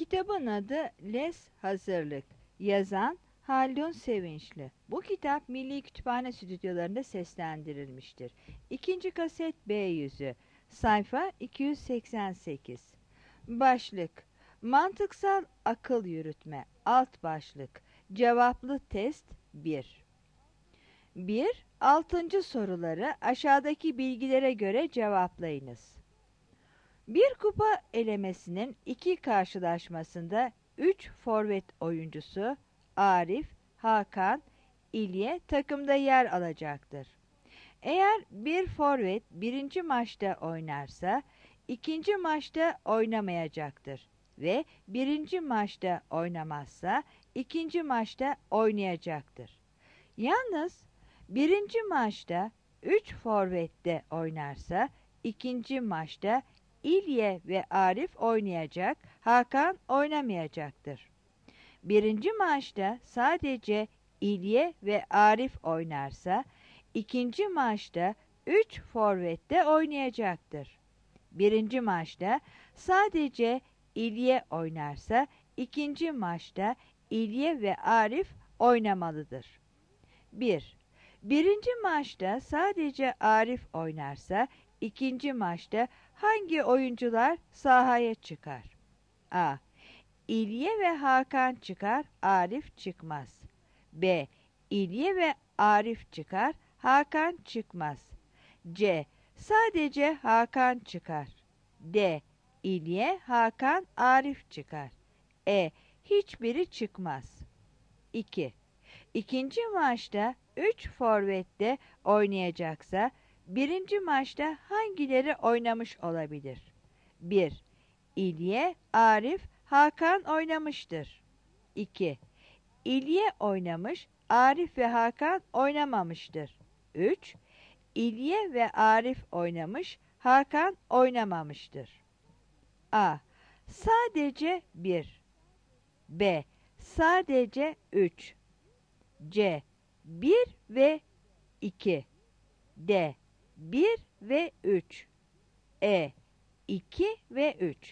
Kitabın adı Les Hazırlık. Yazan Haldun Sevinçli. Bu kitap Milli Kütüphane stüdyolarında seslendirilmiştir. İkinci kaset B yüzü. Sayfa 288. Başlık: Mantıksal akıl yürütme. Alt başlık: Cevaplı test 1. 1. 6. soruları aşağıdaki bilgilere göre cevaplayınız. Bir kupa elemesinin iki karşılaşmasında 3 forvet oyuncusu Arif, Hakan, İlye takımda yer alacaktır. Eğer bir forvet birinci maçta oynarsa ikinci maçta oynamayacaktır ve birinci maçta oynamazsa ikinci maçta oynayacaktır. Yalnız birinci maçta 3 forvette oynarsa ikinci maçta İlye ve Arif oynayacak, Hakan oynamayacaktır. Birinci maçta sadece İlye ve Arif oynarsa, ikinci maçta 3 forvette oynayacaktır. Birinci maçta sadece İlye oynarsa, ikinci maçta İlye ve Arif oynamalıdır. 1. Birinci maçta sadece Arif oynarsa, ikinci maçta hangi oyuncular sahaya çıkar? A. İlye ve Hakan çıkar, Arif çıkmaz. B. İlye ve Arif çıkar, Hakan çıkmaz. C. Sadece Hakan çıkar. D. İlye, Hakan, Arif çıkar. E. Hiçbiri çıkmaz. 2. İkinci maçta 3 forvette oynayacaksa, birinci maçta hangileri oynamış olabilir? 1. İlye, Arif, Hakan oynamıştır. 2. İlye oynamış, Arif ve Hakan oynamamıştır. 3. İlye ve Arif oynamış, Hakan oynamamıştır. A. Sadece 1. B. Sadece 3. C. 1 ve 2. D. 1 ve 3. E. 2 ve 3.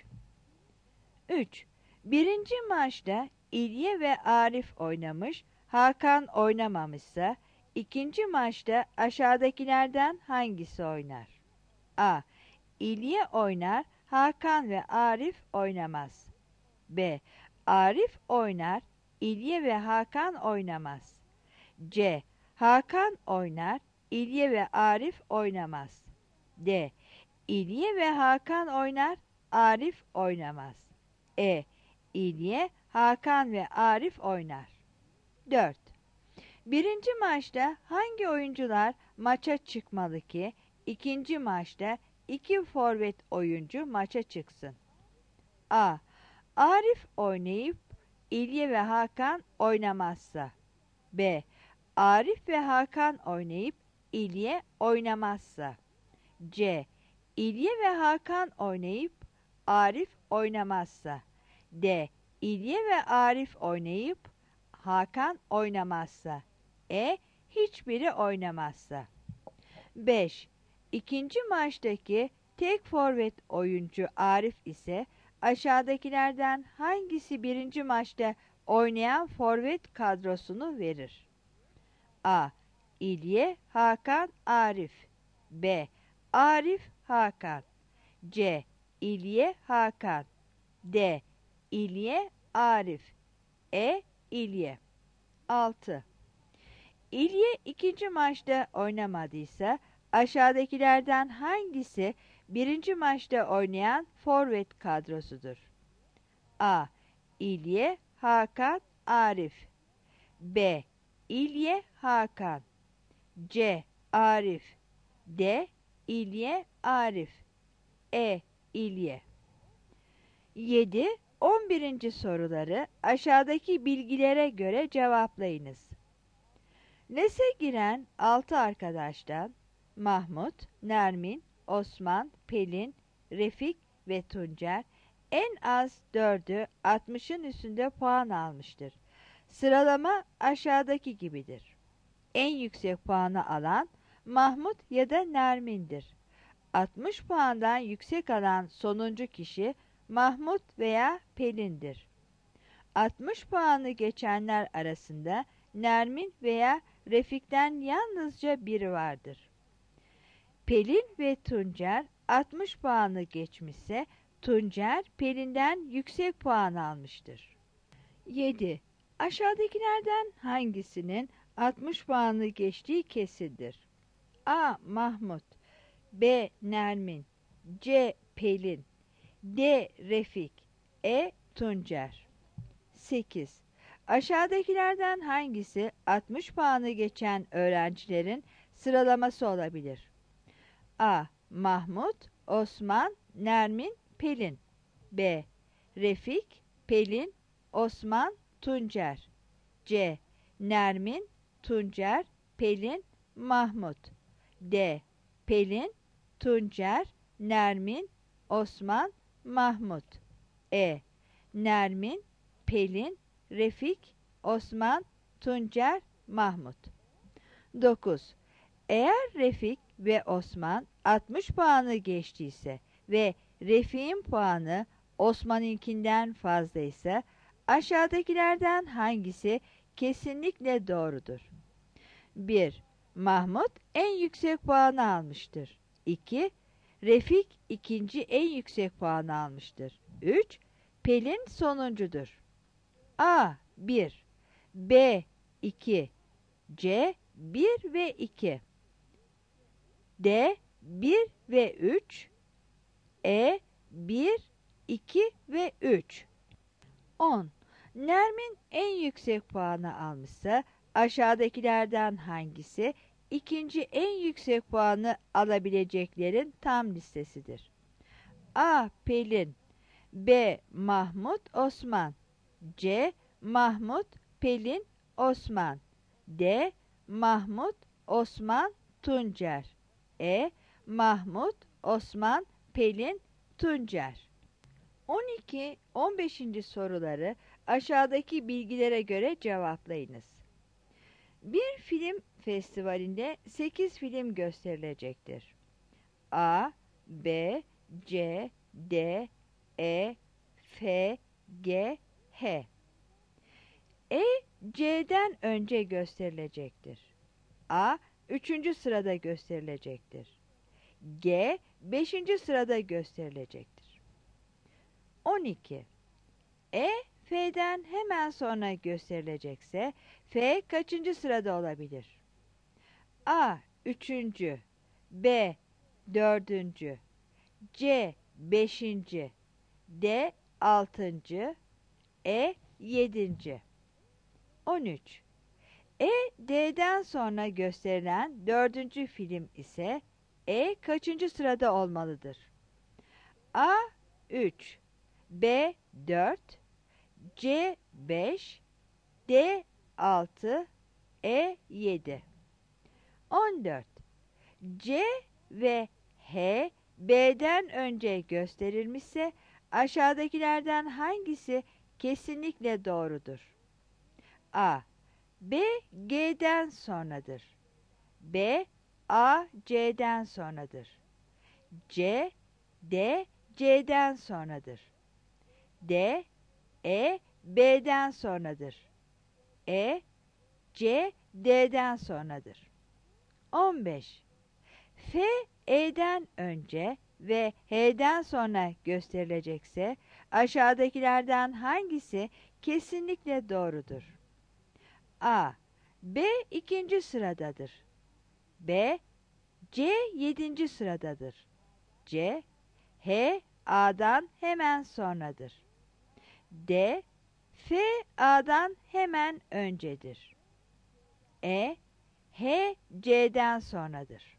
3. Birinci maçta İlye ve Arif oynamış, Hakan oynamamışsa, ikinci maçta aşağıdakilerden hangisi oynar? A. İlye oynar, Hakan ve Arif oynamaz. B. Arif oynar, İlye ve Hakan oynamaz. C. Hakan oynar, İlye ve Arif oynamaz. D. İlye ve Hakan oynar, Arif oynamaz. E. İlye, Hakan ve Arif oynar. 4. Birinci maçta hangi oyuncular maça çıkmalı ki ikinci maçta 2 forvet oyuncu maça çıksın? A. Arif oynayıp İlye ve Hakan oynamazsa. B. Arif ve Hakan oynayıp İlye oynamazsa. C. İlye ve Hakan oynayıp Arif oynamazsa. D. İlye ve Arif oynayıp Hakan oynamazsa. E. Hiçbiri oynamazsa. 5. İkinci maçtaki tek forvet oyuncu Arif ise aşağıdakilerden hangisi birinci maçta oynayan forvet kadrosunu verir? A. İlye, Hakan, Arif. B. Arif, Hakan. C. İlye, Hakan. D. İlye, Arif. E. İlye. 6. İlye ikinci maçta oynamadıysa aşağıdakilerden hangisi birinci maçta oynayan forvet kadrosudur? A. İlye, Hakan, Arif. B. İlye, Hakan. C. Arif. D. İlye, Arif. E. İlye. 7. 11. soruları aşağıdaki bilgilere göre cevaplayınız. LES'e giren 6 arkadaştan Mahmut, Nermin, Osman, Pelin, Refik ve Tuncer en az 4'ü 60'ın üstünde puan almıştır. Sıralama aşağıdaki gibidir. En yüksek puanı alan Mahmut ya da Nermin'dir. 60 puandan yüksek alan sonuncu kişi Mahmut veya Pelin'dir. 60 puanı geçenler arasında Nermin veya Refik'ten yalnızca biri vardır. Pelin ve Tuncer 60 puanı geçmişse Tuncer Pelin'den yüksek puan almıştır. 7. Aşağıdakilerden hangisinin 60 puanı geçtiği kesindir? A. Mahmut, B. Nermin, C. Pelin, D. Refik, E. Tuncer. 8. Aşağıdakilerden hangisi 60 puanı geçen öğrencilerin sıralaması olabilir? A. Mahmut, Osman, Nermin, Pelin, B. Refik, Pelin, Osman, Tuncer, C. Nermin, Tuncer, Pelin, Mahmut, D. Pelin, Tuncer, Nermin, Osman, Mahmut, E. Nermin, Pelin, Refik, Osman, Tuncer, Mahmut. 9. Eğer Refik ve Osman 60 puanı geçtiyse ve Refik'in puanı Osman'ınkinden fazlaysa aşağıdakilerden hangisi kesinlikle doğrudur? 1. Mahmut en yüksek puanı almıştır. 2. Refik ikinci en yüksek puanı almıştır. 3. Pelin sonuncudur. A. 1, B. 2, C. 1 ve 2, D. 1 ve 3, E. 1, 2 ve 3. 10. Nermin en yüksek puanı almışsa aşağıdakilerden hangisi ikinci en yüksek puanı alabileceklerin tam listesidir? A. Pelin, B. Mahmut, Osman, C. Mahmut, Pelin, Osman, D. Mahmut, Osman, Tuncer, E. Mahmut, Osman, Pelin, Tuncer. 12-15. soruları aşağıdaki bilgilere göre cevaplayınız. Bir film festivalinde 8 film gösterilecektir. A, B, C, D, E, F, G, H. E, C'den önce gösterilecektir. A, 3. sırada gösterilecektir. G, 5. sırada gösterilecektir. 12. E, F'den hemen sonra gösterilecekse F kaçıncı sırada olabilir? A, 3. B, 4. C, 5. D, 6. E, 7. 13. E, D'den sonra gösterilen 4. film ise E kaçıncı sırada olmalıdır? A, 3, B, 4, C, 5, D, 6, E, 7. 14. C ve H, B'den önce gösterilmişse aşağıdakilerden hangisi kesinlikle doğrudur? A. B, G'den sonradır. B, A, C'den sonradır. C, D, C'den sonradır. D, E, B'den sonradır. E, C, D'den sonradır. 15. F, E'den önce ve H'den sonra gösterilecekse aşağıdakilerden hangisi kesinlikle doğrudur? A. B 2. sıradadır. B. C 7. sıradadır. C. H A'dan hemen sonradır. D. F A'dan hemen öncedir. E. H C'den sonradır.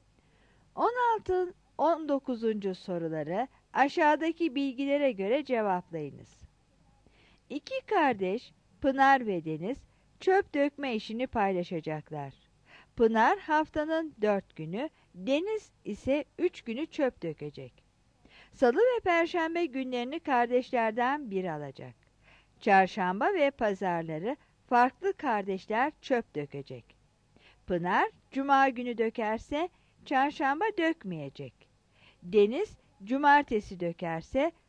16-19. soruları aşağıdaki bilgilere göre cevaplayınız. İki kardeş Pınar ve Deniz çöp dökme işini paylaşacaklar. Pınar haftanın 4 günü, Deniz ise 3 günü çöp dökecek. Salı ve Perşembe günlerini kardeşlerden biri alacak. Çarşamba ve pazarları farklı kardeşler çöp dökecek. Pınar Cuma günü dökerse Çarşamba dökmeyecek. Deniz Cumartesi dökerse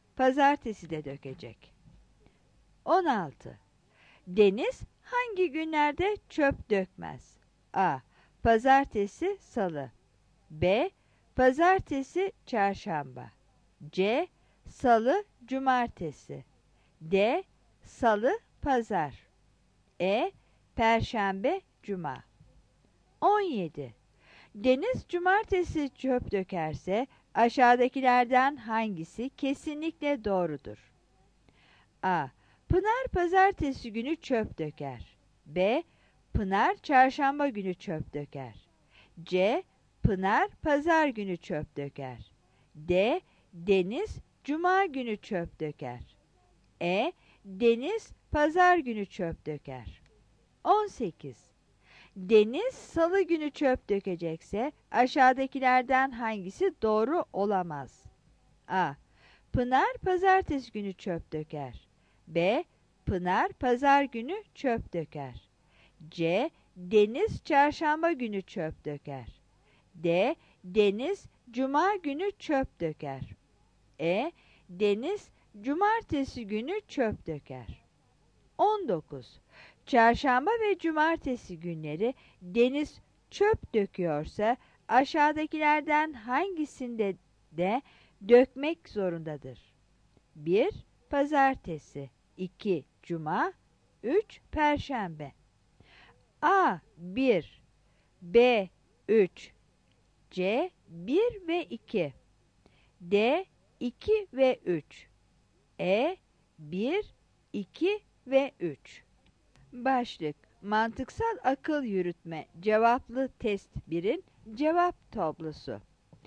pazartesi de dökecek. 16. Deniz hangi günlerde çöp dökmez? A. Pazartesi, salı. B. Pazartesi, çarşamba. C. Salı, cumartesi. D. Salı, pazar. E. Perşembe, cuma. 17. Deniz cumartesi çöp dökerse aşağıdakilerden hangisi kesinlikle doğrudur? A. Pınar pazartesi günü çöp döker. B. Pınar çarşamba günü çöp döker. C. Pınar pazar günü çöp döker. D. Deniz cuma günü çöp döker. E. Deniz pazar günü çöp döker. 18. Deniz salı günü çöp dökecekse aşağıdakilerden hangisi doğru olamaz? A. Pınar pazartesi günü çöp döker. B. Pınar pazar günü çöp döker. C. Deniz çarşamba günü çöp döker. D. Deniz cuma günü çöp döker. E. Deniz cumartesi günü çöp döker. 19. Çarşamba ve cumartesi günleri deniz çöp döküyorsa aşağıdakilerden hangisinde de dökmek zorundadır? 1. Pazartesi, 2. Cuma, 3. Perşembe. A. 1. B. 3. C. 1 ve 2. D. 2 ve 3. E. 1, 2 ve 3. Başlık: Mantıksal akıl yürütme cevaplı test 1'in cevap tablosu.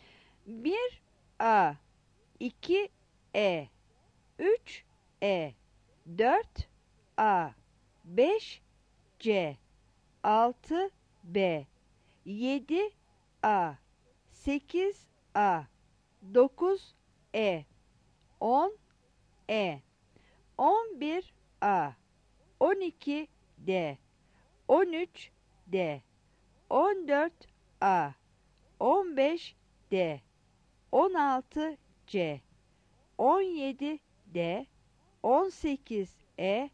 1A 2E 3E 4A 5C 6B 7A 8A 9E 10E 11A 12D 13D 14A 15D 16C 17D 18E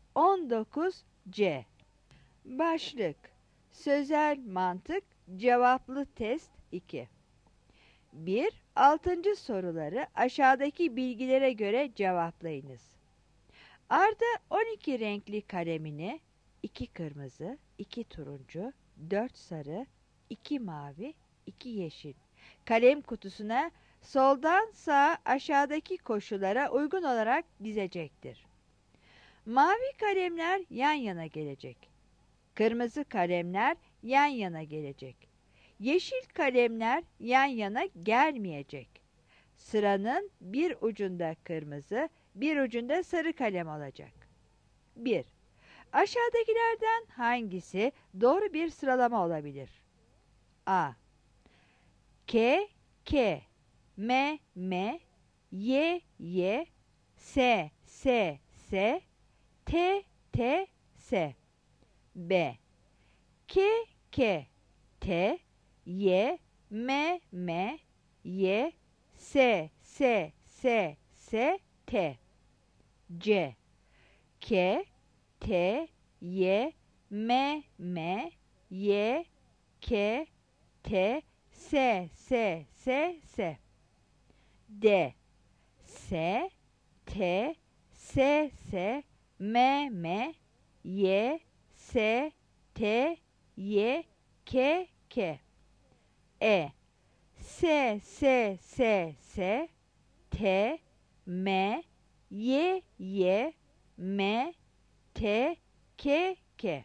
19C. Başlık: Sözel mantık cevaplı test 2. 1. 6. soruları aşağıdaki bilgilere göre cevaplayınız. Arda 12 renkli kalemini 2 kırmızı, 2 turuncu, 4 sarı, 2 mavi, 2 yeşil kalem kutusuna soldan sağa aşağıdaki koşullara uygun olarak dizecektir. Mavi kalemler yan yana gelecek. Kırmızı kalemler yan yana gelecek. Yeşil kalemler yan yana gelmeyecek. Sıranın bir ucunda kırmızı, bir ucunda sarı kalem olacak. 1. Aşağıdakilerden hangisi doğru bir sıralama olabilir? A. K, K, M, M, Y, Y, S, S, S, T, T, S. B. K, K, T, Y, M, M, Y, S, S, S, S, T. C. K, T, Y, M, M, Y, K, T, S, S, S, S. D. S, T, S, S, M, M, Y, S, T, Y, K, K. E. S, S, S, S, T, M, Y, Y, M, T, K, K.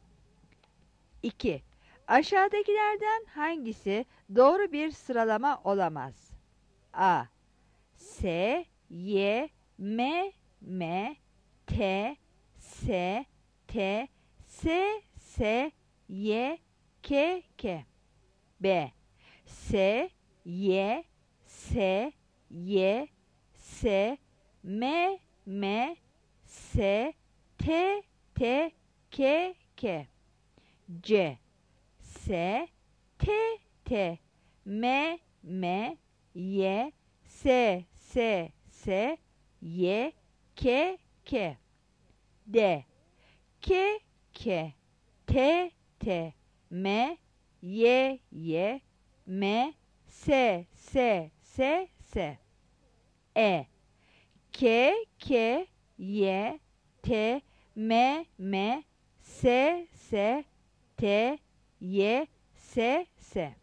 2. Aşağıdakilerden hangisi doğru bir sıralama olamaz? A. S, Y, M, M, T, S, T, S, S, Y, K, K. B. S, Y, S, Y, S, M, M, S, T, T, K, K. C. S, T, T, M, M, Y, S, S, S, Y, K, K. D, K, K. T, T. M, Y, Y. M, S, S, S, S. E, K, K. Y, T. M, M. S, S. T, Y, S, S.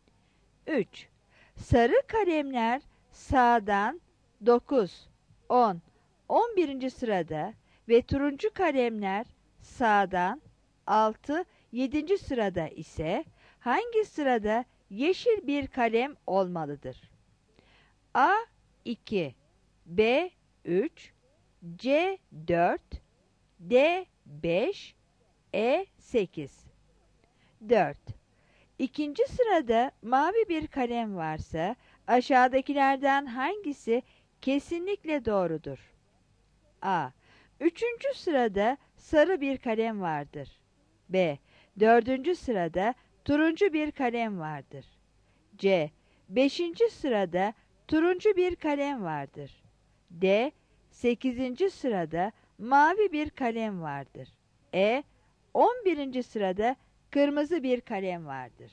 3. Sarı kalemler sağdan 9, 10, 11. sırada ve turuncu kalemler sağdan 6, 7. sırada ise hangi sırada yeşil bir kalem olmalıdır? A 2, B 3, C 4, D 5, E 8. 4. İkinci sırada mavi bir kalem varsa aşağıdakilerden hangisi kesinlikle doğrudur? A. Üçüncü sırada sarı bir kalem vardır. B. Dördüncü sırada turuncu bir kalem vardır. C. Beşinci sırada turuncu bir kalem vardır. D. Sekizinci sırada mavi bir kalem vardır. E. 11. sırada kırmızı bir kalem vardır.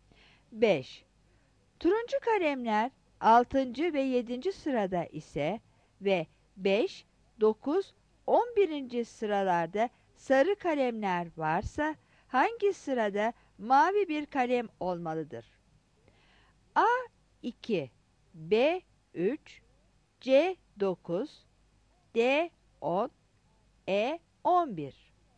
5. Turuncu kalemler 6. ve 7. sırada ise ve 5, 9, 11. sıralarda sarı kalemler varsa hangi sırada mavi bir kalem olmalıdır? A 2, B 3, C 9, D 10, E 11.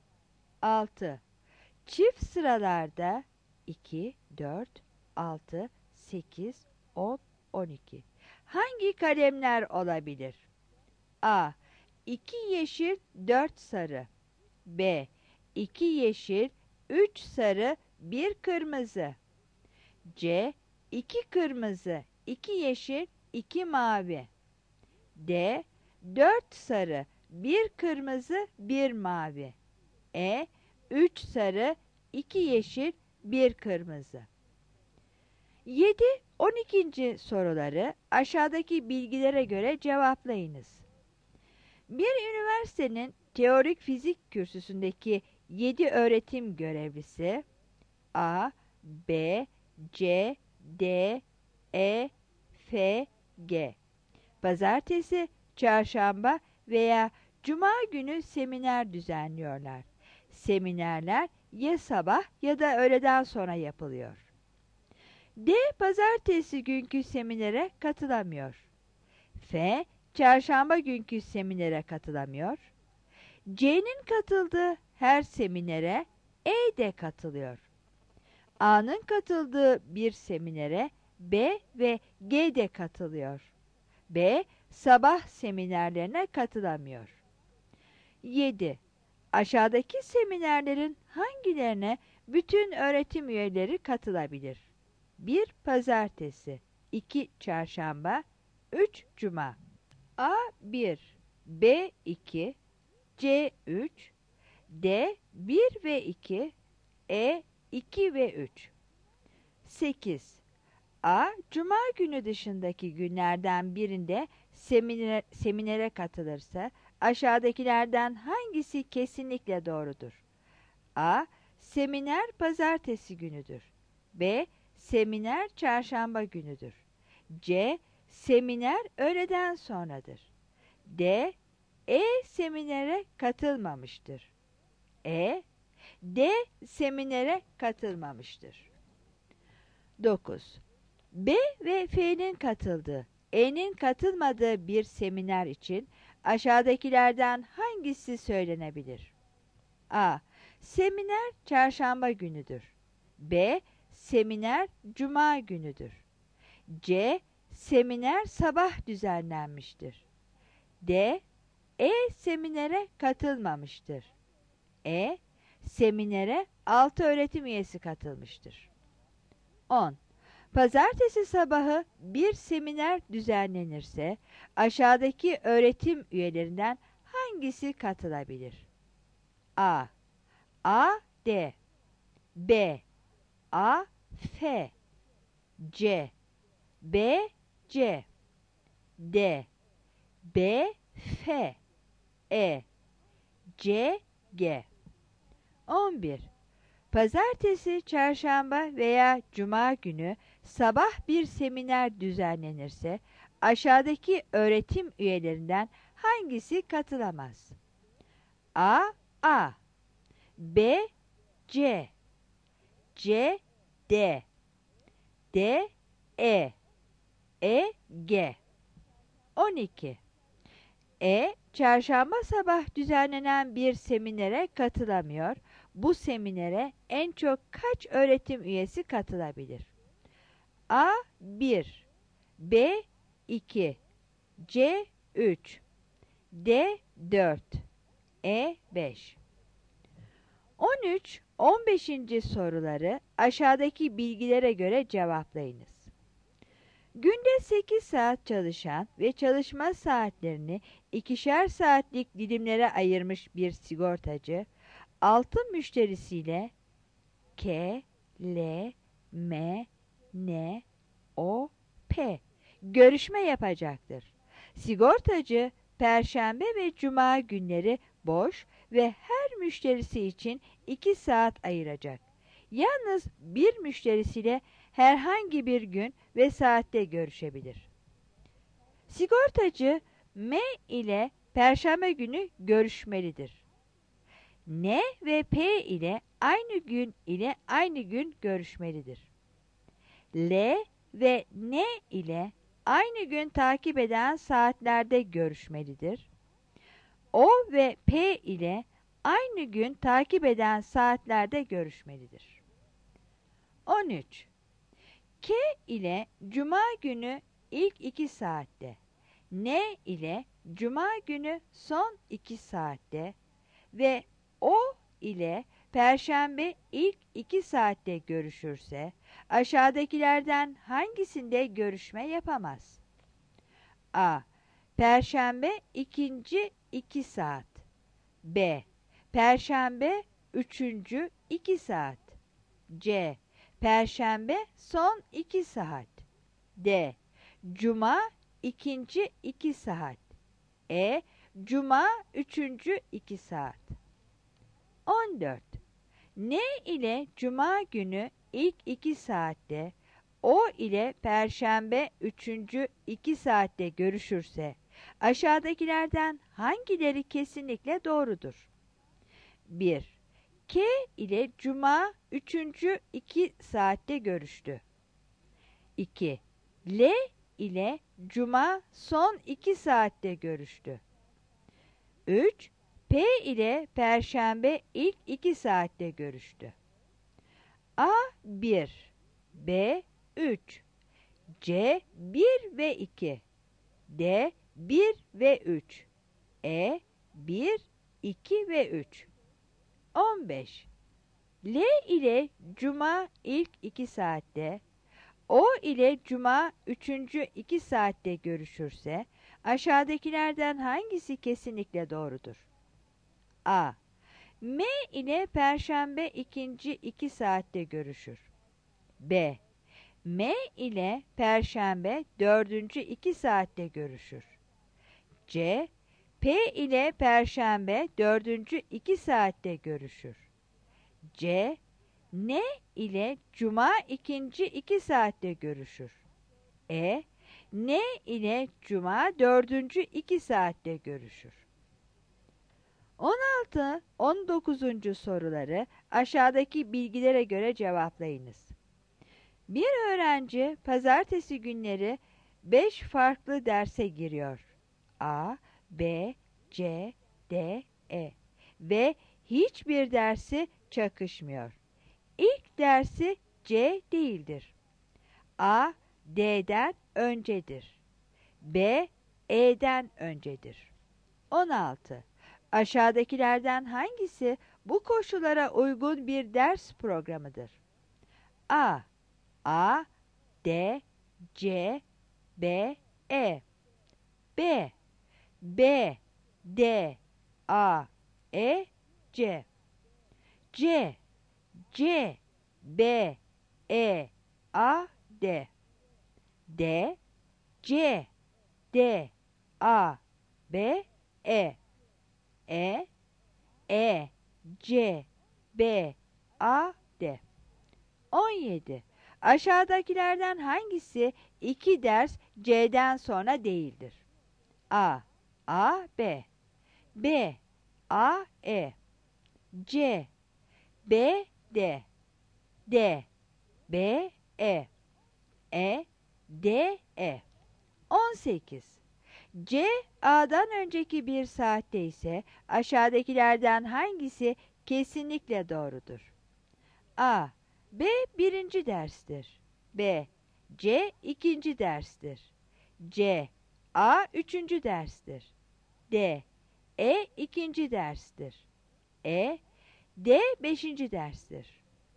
6. Çift sıralarda 2, 4, 6, 8, 10, 12. Hangi kalemler olabilir? A. 2 yeşil, 4 sarı. B. 2 yeşil, 3 sarı, 1 kırmızı. C. 2 kırmızı, 2 yeşil, 2 mavi. D. 4 sarı, 1 kırmızı, 1 mavi. E. 3 sarı, 2 yeşil, 1 kırmızı. 7, 12. soruları aşağıdaki bilgilere göre cevaplayınız. Bir üniversitenin teorik fizik kürsüsündeki 7 öğretim görevlisi A, B, C, D, E, F, G. Pazartesi, çarşamba veya cuma günü seminer düzenliyorlar. Seminerler ya sabah ya da öğleden sonra yapılıyor. D. Pazartesi günkü seminere katılamıyor. F. Çarşamba günkü seminere katılamıyor. C'nin katıldığı her seminere E de katılıyor. A'nın katıldığı bir seminere B ve G de katılıyor. B. Sabah seminerlerine katılamıyor. 7. Aşağıdaki seminerlerin hangilerine bütün öğretim üyeleri katılabilir? 1. Pazartesi 2. Çarşamba 3. Cuma. A 1, B 2, C 3, D 1 ve 2, E 2 ve 3. 8. A. Cuma günü dışındaki günlerden birinde seminere katılırsa aşağıdakilerden hangisi kesinlikle doğrudur? A. Seminer pazartesi günüdür. B. Seminer çarşamba günüdür. C. Seminer öğleden sonradır. D. Seminere katılmamıştır. D. Seminere katılmamıştır. 9. B ve F'nin katıldığı, E'nin katılmadığı bir seminer için aşağıdakilerden hangisi söylenebilir? A. Seminer çarşamba günüdür. B. Seminer cuma günüdür. C. Seminer sabah düzenlenmiştir. D. Seminere katılmamıştır. Seminere 6 öğretim üyesi katılmıştır. 10. Pazartesi sabahı bir seminer düzenlenirse aşağıdaki öğretim üyelerinden hangisi katılabilir? A. D, B, A, F, C, B, C, D, B, F, E, C, G. 11. Pazartesi, çarşamba veya cuma günü sabah bir seminer düzenlenirse aşağıdaki öğretim üyelerinden hangisi katılamaz? A, A, B, C, C, D, D, E, G. 12. Çarşamba sabah düzenlenen bir seminere katılamıyor. Bu seminere en çok kaç öğretim üyesi katılabilir? A 1, B 2, C 3, D 4, E 5. 13-15. soruları aşağıdaki bilgilere göre cevaplayınız. Günde 8 saat çalışan ve çalışma saatlerini 2'şer saatlik dilimlere ayırmış bir sigortacı, 6 müşterisiyle K, L, M, N, O, P görüşme yapacaktır. Sigortacı, Perşembe ve Cuma günleri boş ve her müşterisi için 2 saat ayıracak. Yalnız bir müşterisiyle herhangi bir gün ve saatte görüşebilir. Sigortacı M ile Perşembe günü görüşmelidir. N ve P ile aynı gün görüşmelidir. L ve N ile aynı gün takip eden saatlerde görüşmelidir. O ve P ile aynı gün takip eden saatlerde görüşmelidir. 13. K ile Cuma günü ilk 2 saatte, N ile Cuma günü son 2 saatte ve O ile Perşembe ilk 2 saatte görüşürse aşağıdakilerden hangisinde görüşme yapamaz? A. Perşembe ikinci 2 saat. B. Perşembe üçüncü 2 saat. C. Perşembe son 2 saat. D. Cuma ikinci 2 saat. E. Cuma üçüncü 2 saat. 14. N ile Cuma günü ilk 2 saatte, O ile Perşembe üçüncü 2 saatte görüşürse aşağıdakilerden hangileri kesinlikle doğrudur? 1. K ile Cuma üçüncü 2 saatte görüştü. 2. L ile Cuma son 2 saatte görüştü. 3. P ile Perşembe ilk 2 saatte görüştü. A 1, B 3, C 1 ve 2, D 1 ve 3, E 1, 2 ve 3. 15. L ile Cuma ilk 2 saatte, O ile Cuma üçüncü 2 saatte görüşürse aşağıdakilerden hangisi kesinlikle doğrudur? A. M ile Perşembe ikinci 2 saatte görüşür. B. M ile Perşembe dördüncü 2 saatte görüşür. C. P ile Perşembe dördüncü 2 saatte görüşür. C. N ile Cuma ikinci 2 saatte görüşür. E. N ile Cuma dördüncü 2 saatte görüşür. 16-19. soruları aşağıdaki bilgilere göre cevaplayınız. Bir öğrenci pazartesi günleri 5 farklı derse giriyor. A, B, C, D, E ve hiçbir dersi çakışmıyor. İlk dersi C değildir. A, D'den öncedir. B, E'den öncedir. 16. Aşağıdakilerden hangisi bu koşullara uygun bir ders programıdır? A, D, C, B, E. B, D, A, E, C. C, B, E, A, D. D, C, D, A, B, E, E, E, C, B, A, D. 17. Aşağıdakilerden hangisi 2 ders C'den sonra değildir? A, A, B, B, A, E, C, B, D, D, B, E, D, E. 18. C, A'dan önceki bir saatte ise aşağıdakilerden hangisi kesinlikle doğrudur? A, B birinci derstir. B, C ikinci derstir. C, A üçüncü derstir. D, E ikinci derstir. E, D beşinci derstir.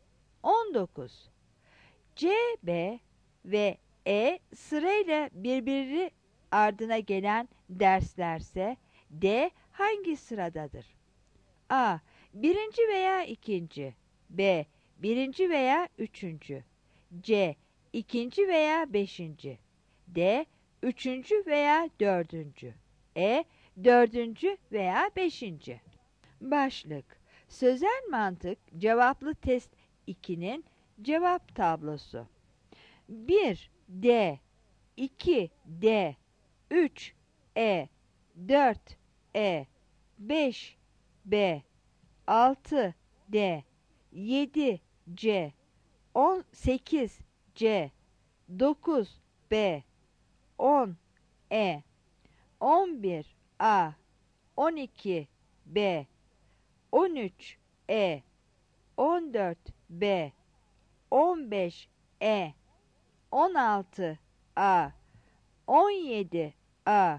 19. C, B ve E sırayla birbiri ardına gelen derslerse D hangi sıradadır? A, birinci veya ikinci. B, birinci veya üçüncü. C, ikinci veya beşinci. D, üçüncü veya dördüncü. E, dördüncü veya beşinci. Başlık: Sözel mantık cevaplı test 2'nin cevap tablosu. 1 D, 2 D, 3 E, 4 E, 5 B, 6 D, 7 C, 18 C, 9 B, 10 E, 11 A, 12 B, 13 E, 14 B, 15 E, 16 A, 17 A,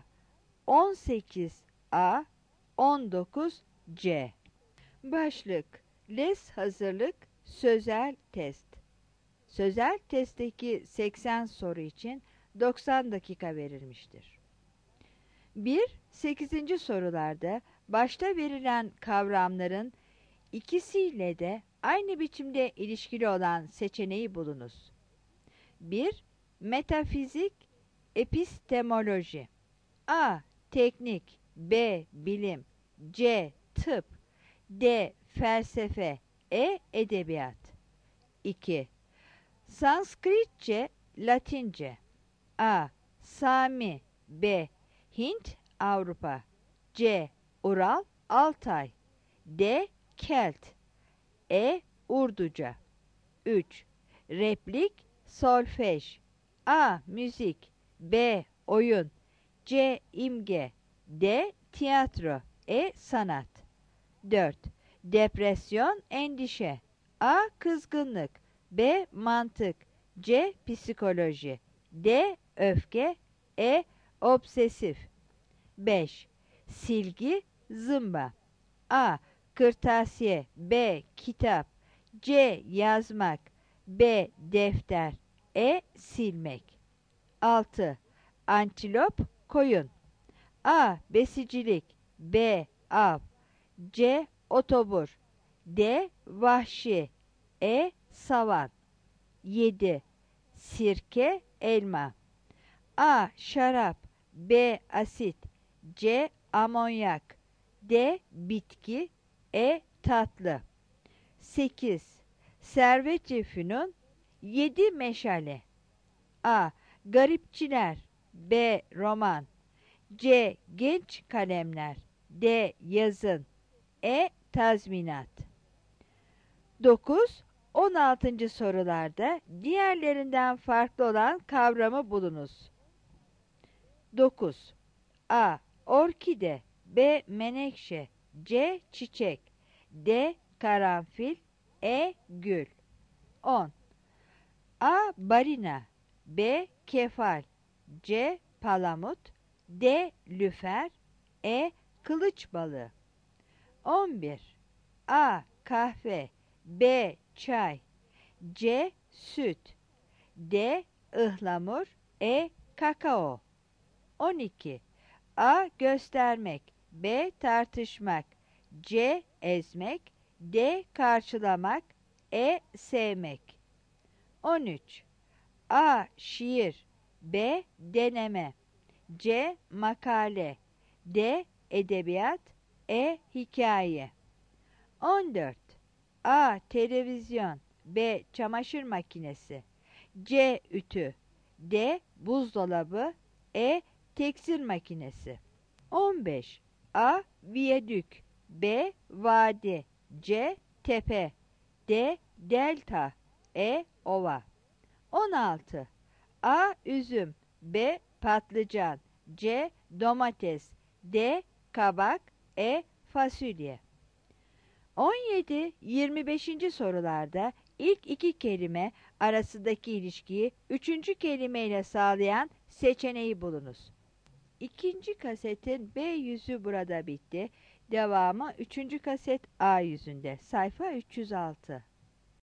18 A, 19 C. Başlık: Les hazırlık sözel test. Sözel testteki 80 soru için 90 dakika verilmiştir. 1. 8. sorularda başta verilen kavramların ikisiyle de aynı biçimde ilişkili olan seçeneği bulunuz. 1. Metafizik, epistemoloji. A. Teknik, B. Bilim, C. Tıp, D. Felsefe, E. Edebiyat. 2. Sanskritçe, Latince. A. Sami, B. Hint, Avrupa, C. Ural, Altay, D. Kelt, E. Urduca. 3. Replik, solfej. A. Müzik, B. Oyun, C. İmge, D. Tiyatro, E. Sanat. 4. Depresyon, endişe. A. Kızgınlık, B. Mantık, C. Psikoloji, D. Öfke, E. Obsesif. 5. Silgi, zımba. A. Kırtasiye, B. Kitap, C. Yazmak, B. Defter, E. Silmek. 6. Antilop, koyun. A. Besicilik, B. Av, C. Otobur, D. Vahşi, E. Savan. 7. Sirke, elma. A. Şarap, B. Asit, C. Amonyak, D. Bitki, E. Tatlı. 8. Servet-i Fünun, 7 meşale. A. Garipçiler, B. Roman, C. Genç kalemler, D. Yazın, E. Tazminat. 9. 16. sorularda diğerlerinden farklı olan kavramı bulunuz. 9. A. Orkide, B. Menekşe, C. Çiçek, D. Karanfil, E. Gül. 10. A. Balina, B. Kefal, C. Palamut, D. Lüfer, E. Kılıç balığı. 11. A. Kahve, B. Çay, C. Süt, D. ıhlamur, E. Kakao. 12. A. Göstermek, B. Tartışmak, C. Ezmek, D. Karşılamak, E. Sevmek. 13. A. Şiir, B. Deneme, C. Makale, D. edebiyat, hikaye. 14. A. Televizyon, B. Çamaşır makinesi, C. Ütü, D. Buzdolabı, Tekstil makinesi. 15. A. Viyadük, B. Vadi, C. Tepe, D. Delta, Ova. 16. A. Üzüm, B. Patlıcan, C. Domates, D. Kabak, Fasulye. 17-25. sorularda ilk iki kelime arasındaki ilişkiyi üçüncü kelimeyle sağlayan seçeneği bulunuz. İkinci kasetin B yüzü burada bitti. Devamı üçüncü kaset A yüzünde. Sayfa 306.